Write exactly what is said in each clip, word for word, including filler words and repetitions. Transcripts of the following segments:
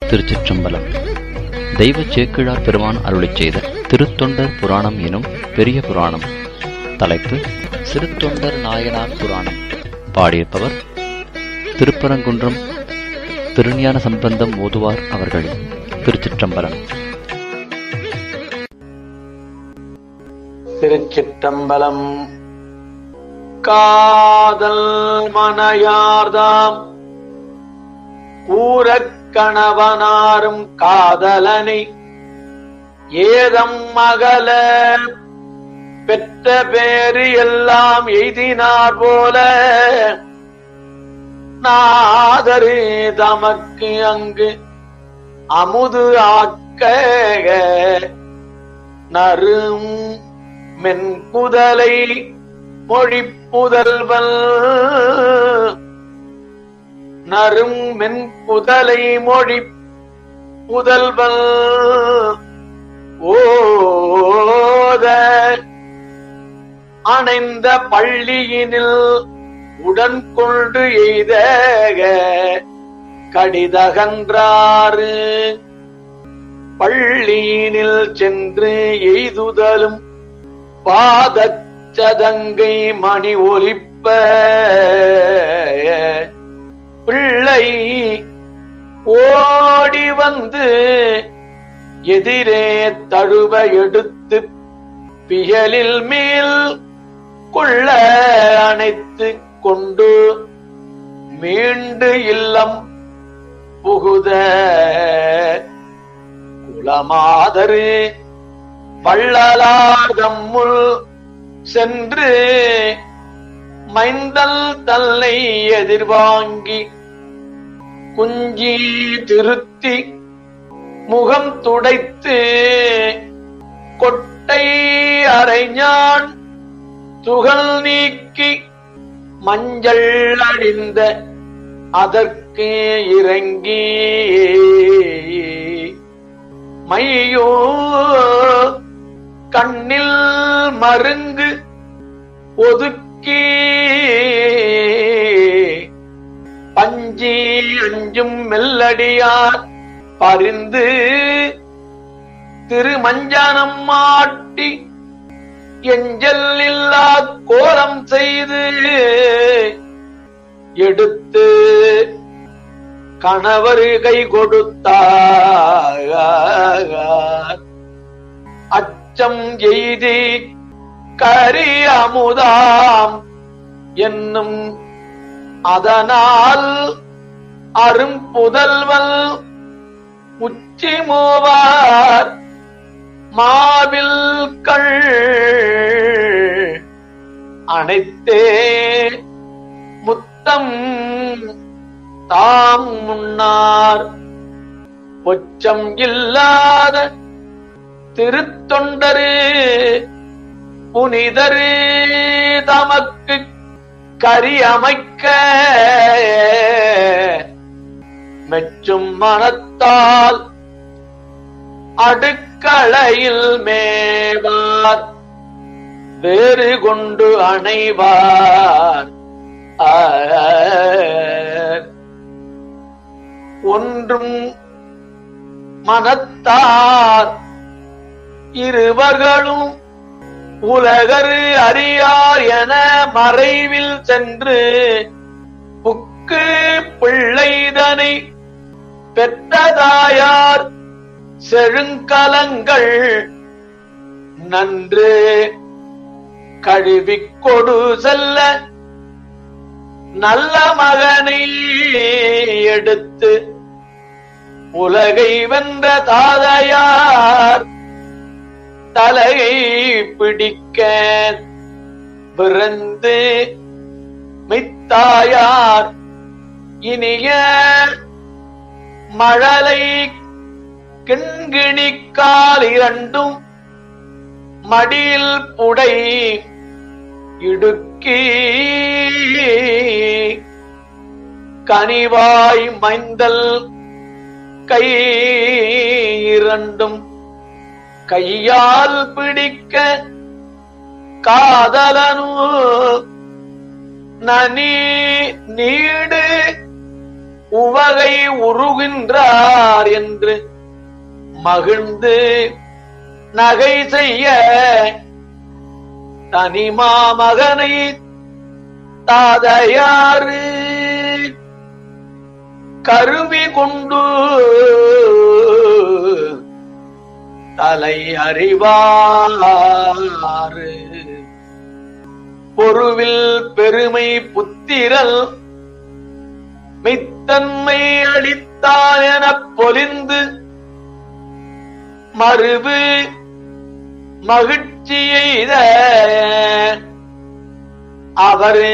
திருச்சிற்றம்பலம். தெய்வ சேக்கிழார் பெருமான் அருளிச் செய்த திருத்தொண்டர் புராணம் எனும் பெரிய புராணம். தலைப்பு சிறுத்தொண்டர் நாயனார் புராணம். பாடியிருப்பவர் திருப்பரங்குன்றம் திருஞான சம்பந்தம் ஓதுவார் அவர்கள். திருச்சிற்றம்பலம். திருச்சிற்றம்பலம். காதல் மனையார்தாம் ஊரக் கணவனாரும் காதலனை ஏதம் மகள பெற்ற பேரு எல்லாம் எய்தினார் போல நாதரு தமக்கு அங்கு அமுது ஆக்க நறும் மென்புதலை மொழிப்புதல்வல் நறும் மென்புதலை மொழி புதல்வல் ஓத அணைந்த பள்ளியினில் உடன் கொண்டு எய்த கடிதகன்றாறு பள்ளியினில் சென்று எய்துதலும் பாதச்சதங்கை மணி ஒலிப்ப பிள்ளை ஓடி வந்து எதிரே தழுவ எடுத்து பியலில் மேல் கொள்ள அணைத்து கொண்டு மீண்டு இல்லம் புகுத குலமாதரு வள்ளலார் தம்முள் சென்று மைந்தல் தன்னை எதிர்வாங்கி குஞ்சி திருத்தி முகம் துடைத்து கொட்டை அரைஞான் துகள் நீக்கி மஞ்சள் அடிந்த அதற்கு இறங்கி மையோ கண்ணில் மருங்கு ஒதுக்கி பஞ்சி அஞ்சும் மெல்லடியார் பரிந்து திருமஞ்சனம் மாட்டி எஞ்சல் இல்லா கோலம் செய்து எடுத்து கணவர் கை கொடுத்தார். அச்சம் எய்தி கரி அமுதாம் என்னும் அதனால் அரும்புதல்வல் உச்சி மூவார் மாவில் கள் அனைத்தே முத்தம் தாம் முன்னார் பொச்சம் இல்லாத திருத்தொண்டரு புனிதரு தமக்கு கரி அமைக்க மெச்சும் மனத்தால் அடுக்களையில் மேவார் வேறு கொண்டு அணைவார். ஒன்றும் மனத்தார் இருவர்களும் உலகரு அறியார் என மறைவில் சென்று புக்கு பிள்ளைதனை பெற்றதாயார் செழுங்கலங்கள் நன்று கழுவிக் கொடு செல்ல நல்ல மகனை எடுத்து உலகை வென்ற தாதையார் தலையை பிடிக்க விருந்து மித்தாயார் இனிய மழலை கிண்கிணிக்கால் இரண்டும் மடியில் புடை இடுக்கி கனிவாய் மைந்தல் கை இரண்டும் கையால் பிடிக்க காதலனு நனி நீடு உவகை உருகின்றார் என்று மகிழ்ந்து நகை செய்ய தனிமா மகனை தாதையாறு கருவி கொண்டு தலை அறிவாறு பொருவில் பெருமை புத்திரல் மித்தன்மை அளித்தான் எனப் பொலிந்து மறுவு மகிழ்ச்சி எய்த அவரு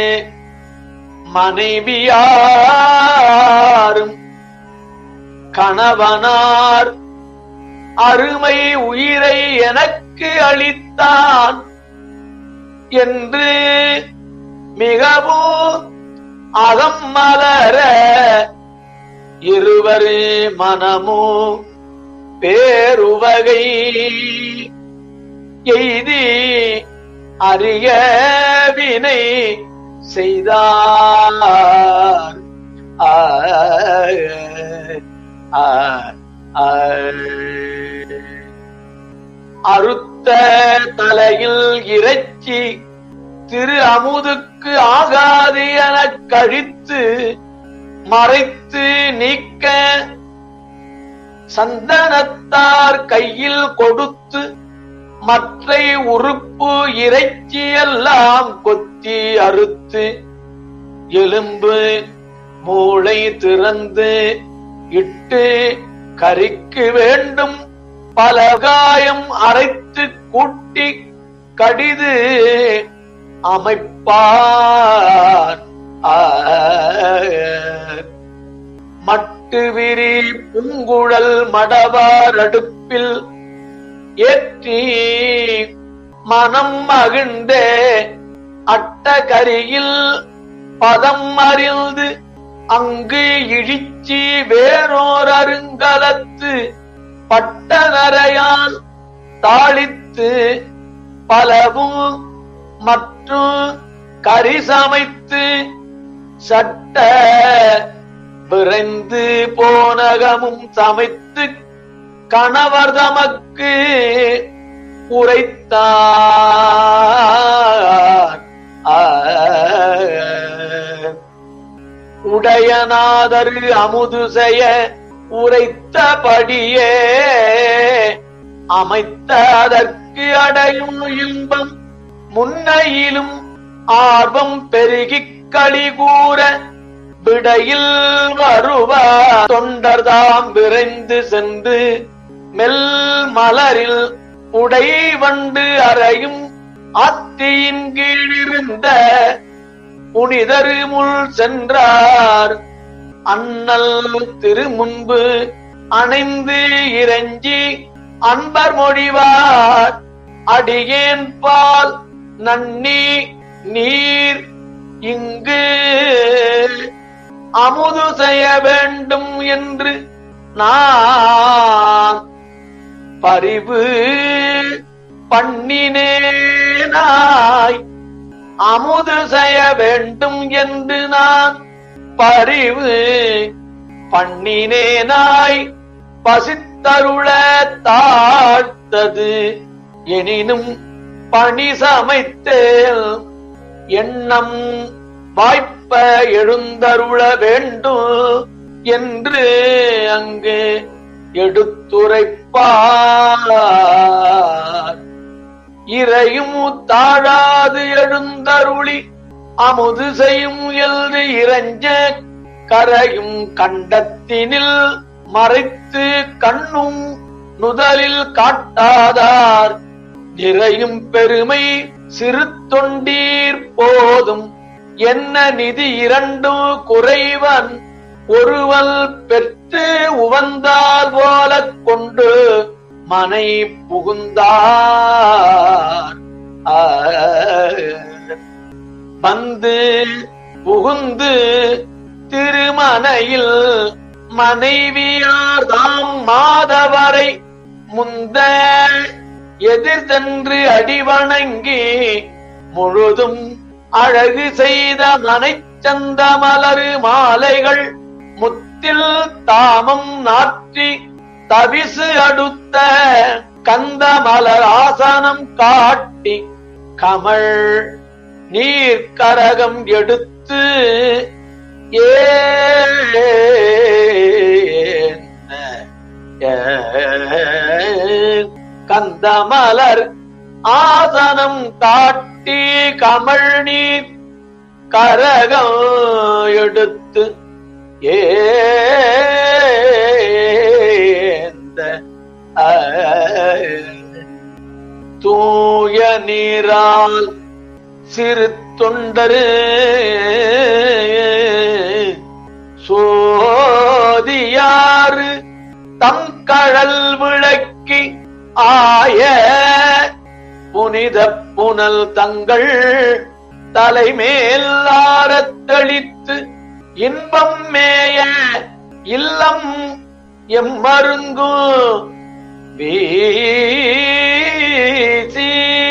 மனைவியாரும் கணவனார் அருமை உயிரை எனக்கு அளித்தான் என்று மிகவும் அகம் மலர இருவரு மனமோ பேருவகை எய்தி அறிய வினை செய்தார். அறுத்த தலையில் இறைச்சி திரு அமுதுக்கு ஆகாது எனக் கழித்து மறைத்து நீக்க சந்தனத்தார் கையில் கொடுத்து மற்றை உறுப்பு இறைச்சி எல்லாம் கொத்தி அறுத்து எலும்பு மூளை திறந்து இட்டு கறிக்கு வேண்டும் பல காயம் அரைத்து கூட்டி கடிது அமைப்பார். மட்டு விரி புங்குழல் மடவார் அடுப்பில் ஏற்றி மனம் மகிழ்ந்தே அட்டகரியில் பதம் அறிந்து அங்கு இழிச்சி வேறோர் அருங்கலத்து பட்ட நரையால் தாளித்து பலவும் மற்றும் கறி சமைத்து சட்ட விரைந்து போனகமும் சமைத்து கணவர் தமக்கு உரைத்தார். உடையநாதர் அமுது செய்ய உரைத்தபடியே அமைத்த அதற்கு அடையும் இன்பம் முன்னையிலும் ஆர்வம் பெருகிக் களி கூற விடையில் வருவார். தொண்டர்தாம் விரைந்து சென்று மெல் மலரில் உடை வண்டு அறையும் ஆத்தியின் கீழிருந்த புனிதரு முள் சென்றார். அண்ணல் திருமுன்பு அணைந்து இறைஞ்சி அன்பர் மொழிவார். அடியேன் பால் நன்னி நீர் இங்கு அமுது செய்ய வேண்டும் என்று நான் பரிவு பண்ணினேனாய். அமுது செய்ய வேண்டும் என்று நான் பரிவு பண்ணினேனாய். பசித்தருள தாழ்த்தது எனினும் பணி சமைத்தேல் எண்ணம் வாய்ப்ப எழுந்தருள வேண்டும் என்று அங்கு எடுத்துரைப்பார். இறையும் தாழாது எழுந்தருளி அமுது செய்யும் எழுது இறைஞ்ச கரையும் கண்டத்தினில் மறைத்து கண்ணும் நுதலில் காட்டாதார். நிறையும் பெருமை சிறு தொண்டீர் போதும் என்ன நிதி இரண்டும் குறைவன் ஒருவல் பெற்று உவந்தால் போல கொண்டு மனை புகுந்தார். வந்து புகுந்து திருமனையில் மனைவியார் தாம் மாதவரை முந்த எதிர் சென்று அடிவணங்கி முழுதும் அழகு செய்த மனைச்சந்த மலரு மாலைகள் முத்தில் தாமம் நாற்றி தவிசு அடுத்த கந்த மலர் ஆசனம் காட்டி கமழ் நீர் கரகம் எடுத்து ஏ கந்த மலர் ஆசனம் காட்டி கமழ் நீர் கரகம் எடுத்து ஏந்த தூய நீரால் சிறு தொண்டரு சோதியாறு தம் கழல் விளக்கி ஆய புனித புனல் தங்கள் தலைமேல் ஆரத்தளித்து இன்பம் மேய இல்லம் எம்மருங்கு வீசி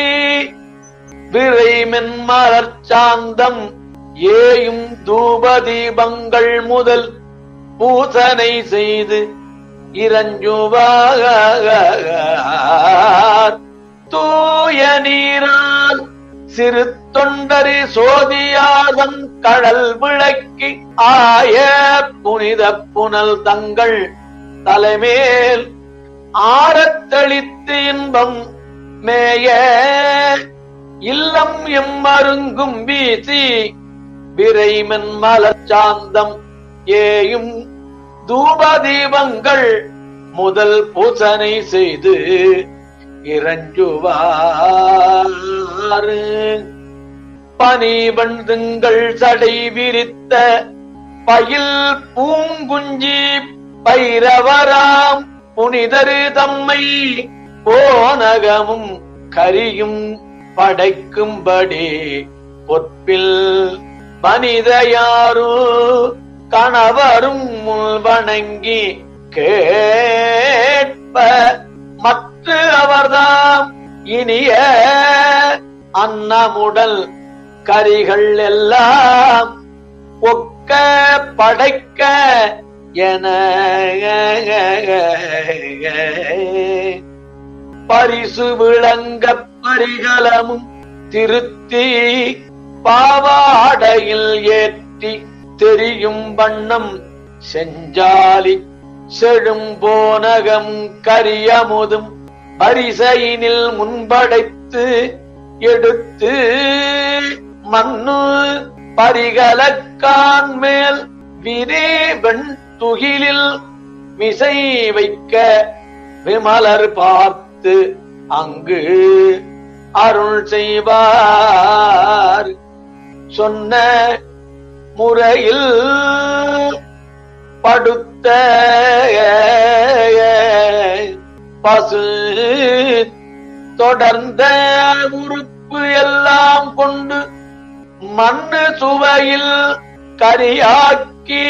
விரைமென் மலர்ச்சாந்தம் ஏயும் தூபதீபங்கள் முதல் பூசனை செய்து இரஞ்சுவார் தூய நீரால் சிறு தொண்டரி சோதியாதம் கடல் விளக்கி ஆய புனித புனல் தங்கள் தலைமேல் ஆரத்தளித்து இன்பம் மேய இல்லம் எம்மருங்கும் வீசி விரைமென் மலர்ச்சாந்தம் ஏயும் தூபதீபங்கள் முதல் பூசனை செய்து இரஞ்சுவாறு பனிவண்டுங்கள் சடை விரித்த பயில் பூங்குஞ்சி பைரவராம் புனிதரு தம்மை போனகமும் கரியும் படைக்கும்படி பொற்பில் மனிதயாரு கணவரும் வணங்கி கேட்ப மற்ற அவர்தாம் இனிய அன்னமுடல் கரிகள் எல்லாம் ஒக்க படைக்க என பரிசு விளங்க பரிகலமும் திருத்தி பாவாடையில் ஏற்றி தெரியும் வண்ணம் செஞ்சாலி செழும் போனகம் கரியமுதும் பரிசையினில் முன்படைத்து எடுத்து மண்ணு பரிகலக்கான் மேல் விரேவன் துகிலில் விசை வைக்க விமலர் பார்த்து அங்கு அருள் செய்வார் சொன்ன முறையில் படுத்த பசு தொடர்ந்த உறுப்பு எல்லாம் கொண்டு மண்ணு சுவையில் கரியாக்கி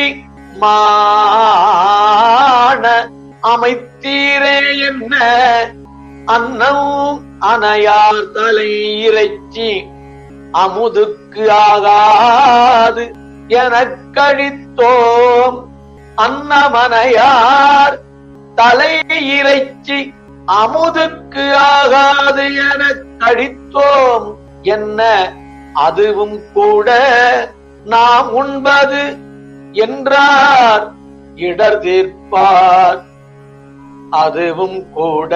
மான அமைத்தீரே என்ன அன்னம் அணையார் தலை இறைச்சி அமுதுக்கு ஆகாது எனக் கழித்தோம் அன்னமனையார் தலை இறைச்சி அமுதுக்கு ஆகாது எனக் கழித்தோம் என்ன அதுவும் கூட நாம் உண்பது என்றார் இடர் தீர்ப்பார் அதுவும் கூட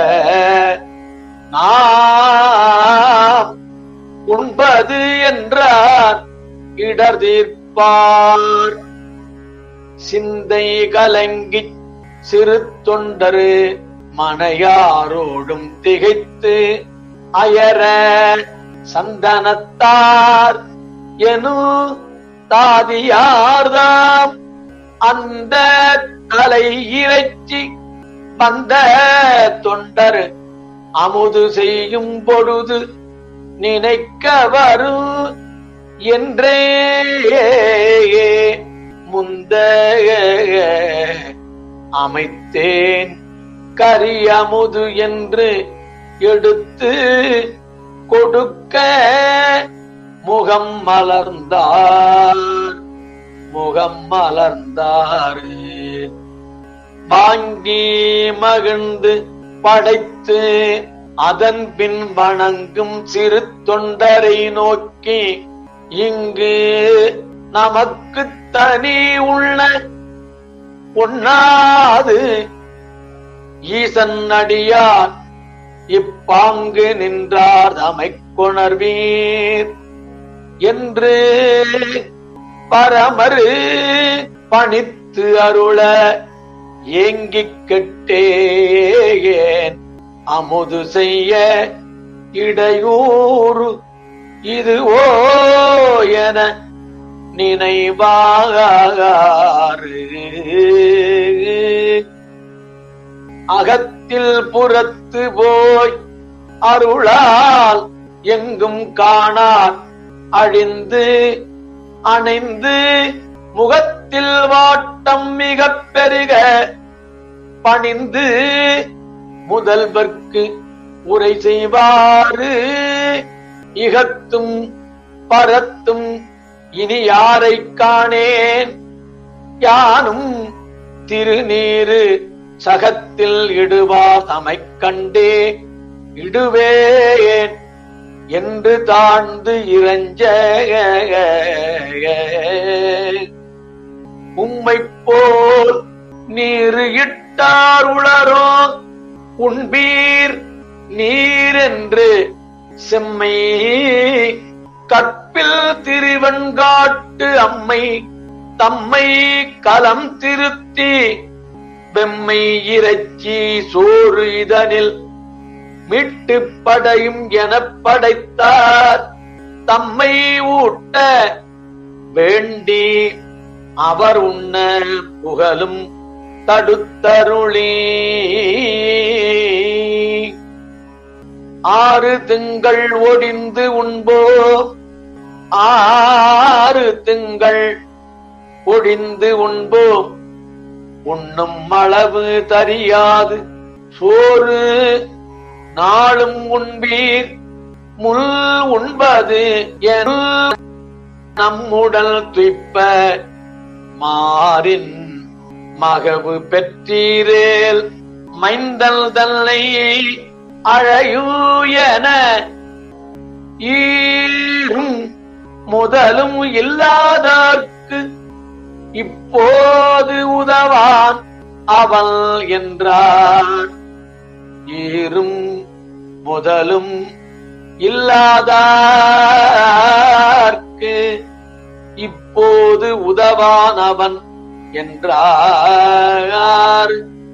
நாம் உண்பது என்றார் இடர் தீர்ப்பார் சிந்தை கலங்கி சிறு தொண்டரு மனையாரோடும் திகைத்து அயர சந்தனத்தார் எனு தாதியார்தாம் அந்த தலை இறைச்சி வந்த தொண்டர் அமுது செய்யும் பொழுது நினைக்க வரும் என்றே முந்த அமைத்தேன் கரியமுது என்று எடுத்து கொடுக்க முகம் மலர்ந்தார் முகம் மலர்ந்தாரு. வாங்கி மகிழ்ந்து படைத்து அதன் பின் வணங்கும் சிறு தொண்டரை நோக்கி, இங்கு நமக்கு தனி உள்ள ஒண்ணாது ஈசன் அடியார் இப்பாங்கு நின்றார் தமைக் கொணர்வீர் என்று பரமரு பணித்து அருள ஏங்கிக் கெட்டேன் அமுது செய்ய இடையூறு இதுவோ என நினைவாகாறு. அகத்தில் புறத்து போய் அருளால் எங்கும் காணார் அழிந்து அணைந்து முகத்தில் வாட்டம் மிக பெருக பணிந்து முதல்வர்க்கு உரை செய்வாரு. இகத்தும் பரத்தும் இனி யாரை காணேன், யானும் திருநீரு சகத்தில் இடுவார் தமைக் கண்டே இடுவேன் என்று தாழ்ந்து இறைஞ்ச, உம்மை போல் நீரு இட்டார் உளரோ உண்பீர் நீர் என்று செம்மை கற்பில் திருவெண்காட்டு அம்மை தம்மை கலம் திருத்தி வெம்மை இறைச்சி சோறு இதனில் மீட்டு படையும் எனப் படைத்தார். தம்மை ஊட்ட வேண்டி அவர் உண்ண புகழும் தடுத்தருளி. ஆறு திங்கள் ஒடிந்து உண்போ, ஆறு திங்கள் ஒடிந்து உண்போம், உண்ணும் அளவு தரியாது சோறு நாளும் உண்பீர் முள் உண்பது என் நம்முடல் துய்ப்ப மாறின் மகவு பெற்றீரேல் மைந்தல் தன்னை அழையூயன ஈரும் முதலும் இல்லாதற்கு இப்போது உதவான் அவள் என்றார். ஈரும் முதலும் இல்லாதற்கு இப்போது உதவான் அவன் என்றார்.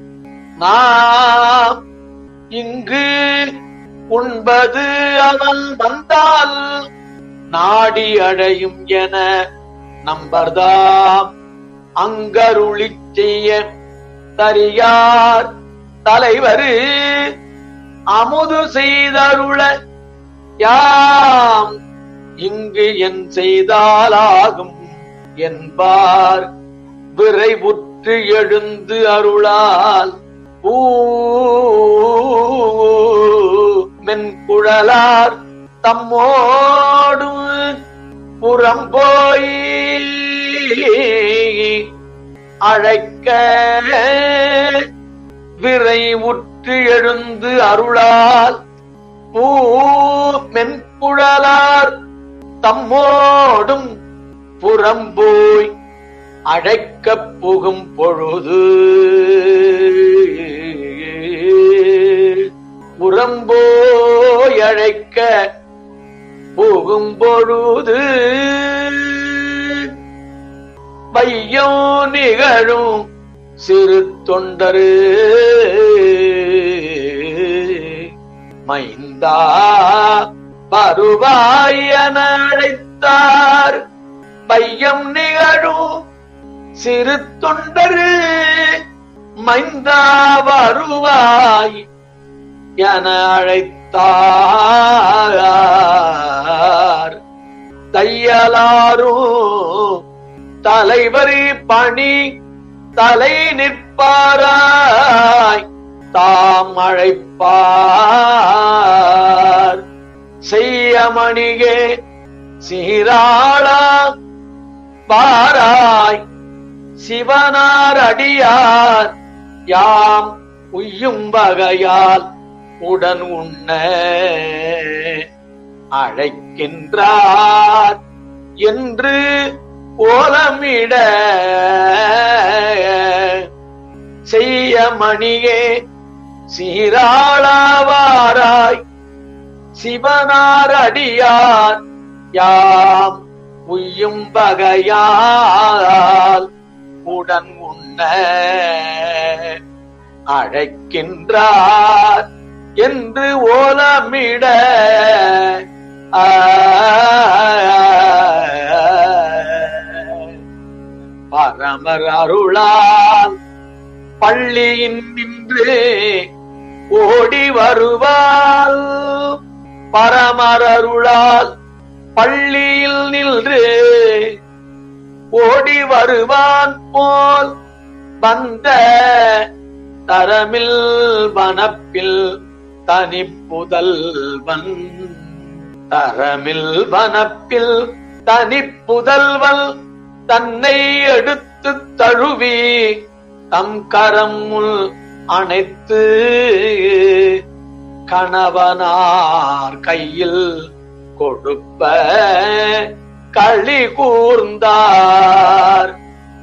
நாம் இங்கு உண்பது அவன் வந்தால் நாடி அடையும் என நம்பர்தாம் அங்கருளி செய்ய தரியார் தலைவர் அமுது செய்தருள யாம் இங்கு என் செய்தாலாகும் என்பார். விரைவுற்று எழுந்து அருளால் பூ மென்குழலார் தம்மோடு புறம்போய் அழைக்க விரைவுற்று எழுந்து அருளால் பூ மென்குழலார் தம்மோடும் புறம்போய் அழைக்கப் புகும் பொழுது புறம்போய் அழைக்க புகும் பொழுது வையம் நிகழும் சிறு தொண்டரு மைந்தா வருவாய் என அழைத்தார். பையம் நிகழும் சிறு தொண்டரு மைந்தா வருவாய் என அழைத்தார். தையலாரும் தலைவர் பணி தலை நிற்பாராய் தாம் அழைப்பார். செய்யமணிகே சீராளா பாராய் சிவனார் அடியார் யாம் உய்யும் வகையால் உடன் உண்ண அழைக்கின்றார் என்று ஓலமிட செய்ய மணியே சீராளாவாராய் சிவனார் அடியார் யாம் உய்யும் வகையால் உடன் உண்ண அழைக்கின்றார் என்று ஓலமிட பரமர் அருளால் பள்ளியின் நின்று ஓடி வருவாள் பரமர் அருளால் பள்ளியில் நின்று ஓடி வருவான் போல் வந்த தரமில் வனப்பில் தனிப்புதல்வன் தரமில் வனப்பில் தனிப்புதல்வன் தன்னை எடுத்து தழுவி தம் கரமுள் அணைத்து கணவனார் கையில் கொடுப்ப களி கூர்ந்தார்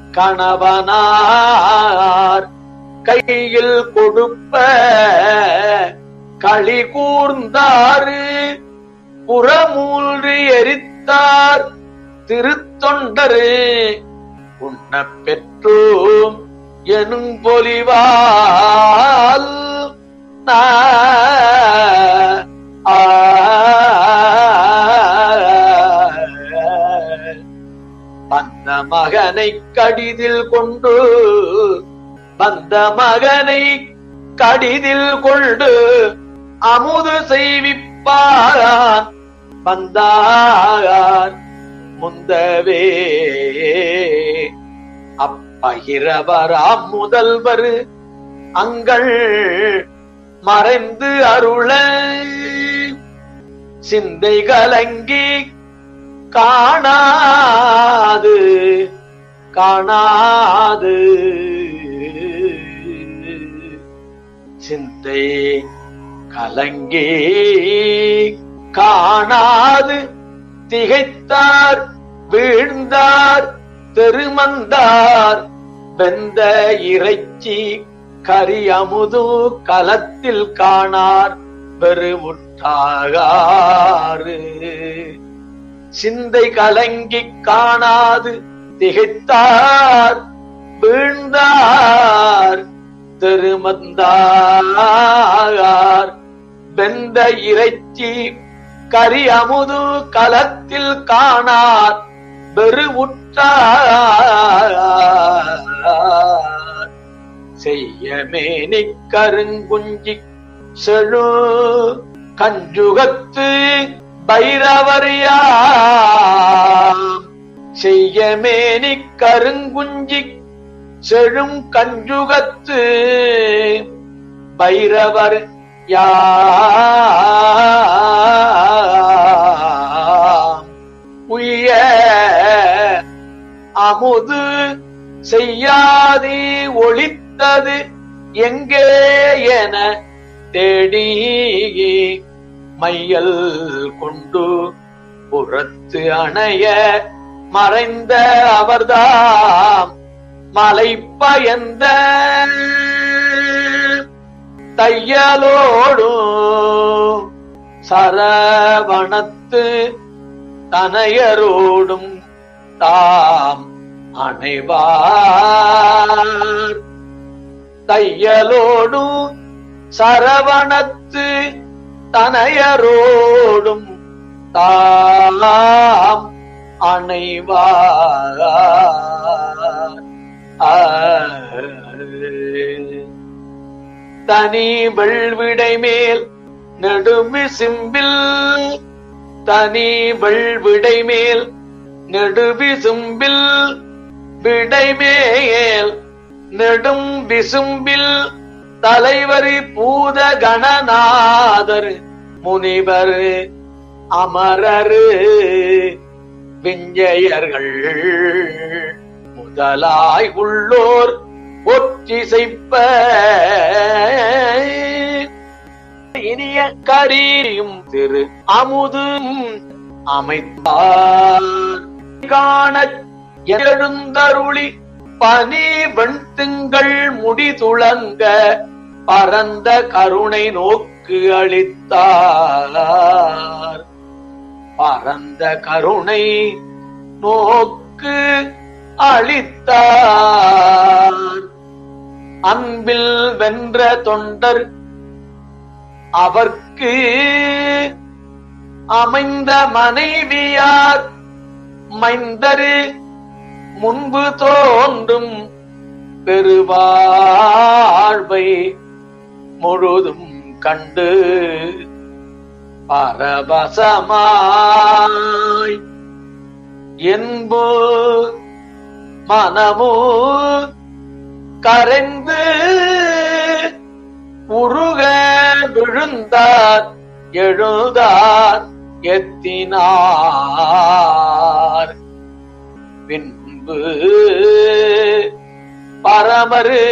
கணவனார் கையில் கொடுப்ப களி கூர்ந்தாரு புறமூன்றி எரித்தார் திருத்தொண்டரு உண்ண பெற்றோம் எனும் பொலிவால் வந்த மகனை கடிதில் கொண்டு வந்த மகனை கடிதில் கொண்டு அமுது செய்விப்பார் வந்தார் முந்தவே அப்பகிரவராம் முதல்வர் அங்கள் மறைந்து அருள சிந்தை கலங்கி காணாது காணாது சிந்தை கலங்கி காணாது திகைத்தார் வீழ்ந்தார் தெருமந்தார் வெந்த இறைச்சி கரி அமுது கலத்தில் காணார் பெருமுற்றாகாறு சிந்தை கலங்கி காணாது திகைத்தார் வீழ்ந்தார் தெருமந்தார் வெந்த இறைச்சி கரி அமுது கலத்தில் காணார் பெருவுற்றார் செய்ய மேனி கருங்குஞ்சி செழு கஞ்சுகத்து பைரவரியாம் செய்ய மேனி கருங்குஞ்சி செழும் கஞ்சுகத்து பைரவர் யாம் உய்ய அமுது செய்யாதி ஒளித்தது எங்கே என தேடி மையல் கொண்டு புறத்து அணைய மறைந்த அவர்தாம் மலை பயந்த தையலோடும் சரவணத்து தனையரோடும் தாம் அணைவார் தையலோடும் சரவணத்து தனையரோடும் தாம் அணைவார் தனி வெள்விடை மேல் நெடுமி சிம்பில் தனி வெள்விடை மேல் நெடுவி சும்பில் விடைமேல் நெடும் விசும்பில் தலைவரி பூத கணநாதர் முனிவர் அமரரு விஞ்சையர்கள் முதலாய் உள்ளோர் ஒற்றிசைப்ப இனிய கரியும் திரு அமுதும் அமைத்தார் காண எழுந்தருளி பனி வெண்திங்கள் முடிதுளங்க பரந்த கருணை நோக்கு அளித்தார். பரந்த கருணை நோக்கு அளித்தார். அன்பில் வென்ற தொண்டர் அவர்க்கு அமைந்த மனைவியார் மைந்தரு முன்பு தோன்றும் பெருவாழ்வை முழுதும் கண்டு பரவசமாய் என்பு மனமு கரைந்து உருக விழுந்தார் எழுதார் எத்தினார். பின்பு பரமரு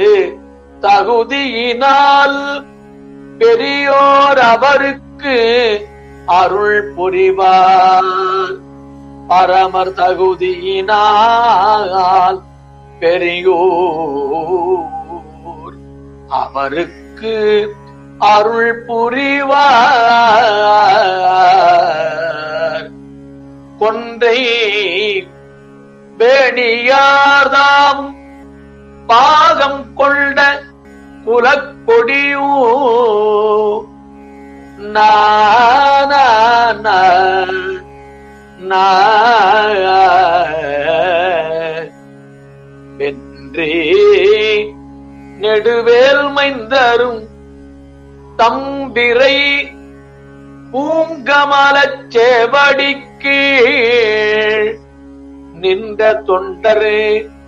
தகுதியினால் பெரியோர் அவருக்கு அருள் புரிவார். பரமர் தகுதியினால் பெரியோர் அவருக்கு அருள் புரிவார். கொன்றை வேணியார்தாம் பாகம் கொண்ட குலக்கொடியூ வென்றே நெடுவேல் மைந்தரும் தம்பிரை பூங்கமலச் சேவடிக்கு நின்ற தொண்டரே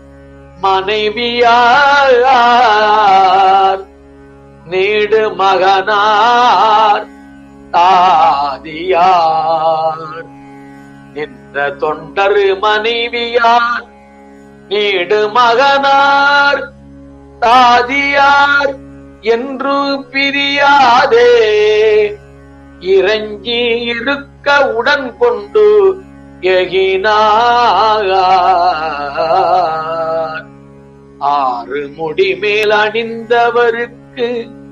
மனைவியார் நீடு மகனார் தாதியார். நின்ற தொண்டரு மனைவியார் நீடு மகனார் தாதியார் என்று பிரியாதே இறங்கி இருக்க உடன் கொண்டு எகினார். ஆறு முடி மேல் அணிந்தவருக்கு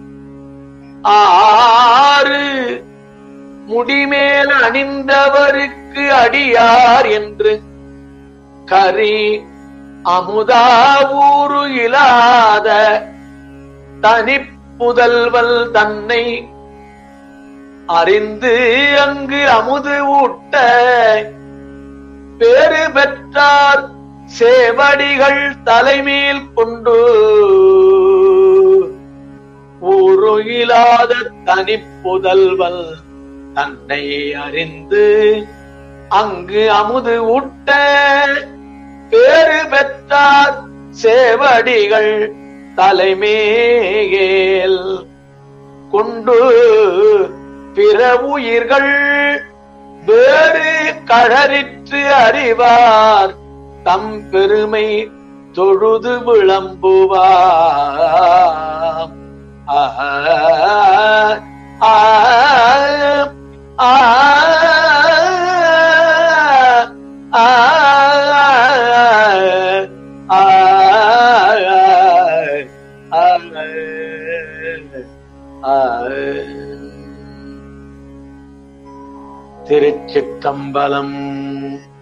ஆறு முடிமேல் அணிந்தவருக்கு அடியார் என்று கரி அமுதா ஊரு இல்லாத தனிப்புதல்வல் தன்னை அறிந்து அங்கு அமுது ஊட்ட பேறு பெற்றார் சேவடிகள் தலைமேல் கொண்டு ஊரு இல்லாத தனிப்புதல்வல் தன்னை அறிந்து அங்கு அமுது ஊட்ட பேறு பெற்றார் சேவடிகள் தலைமேல் கொண்டு பிற உயிர்கள் வேறு கழறிற்று அறிவார் தம் பெருமை தொழுது விளம்புவார். ஆ ஆ ஆ திருச்சிற்றம்பலம்.